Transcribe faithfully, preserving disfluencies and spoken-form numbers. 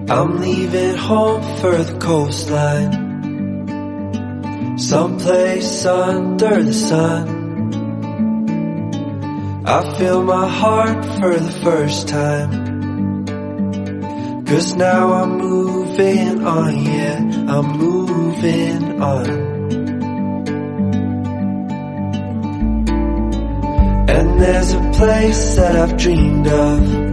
I'm leaving home for the coastline, someplace under the sun. I feel my heart for the first time, 'cause now I'm moving on, yeah, I'm moving on. And there's a place that I've dreamed of,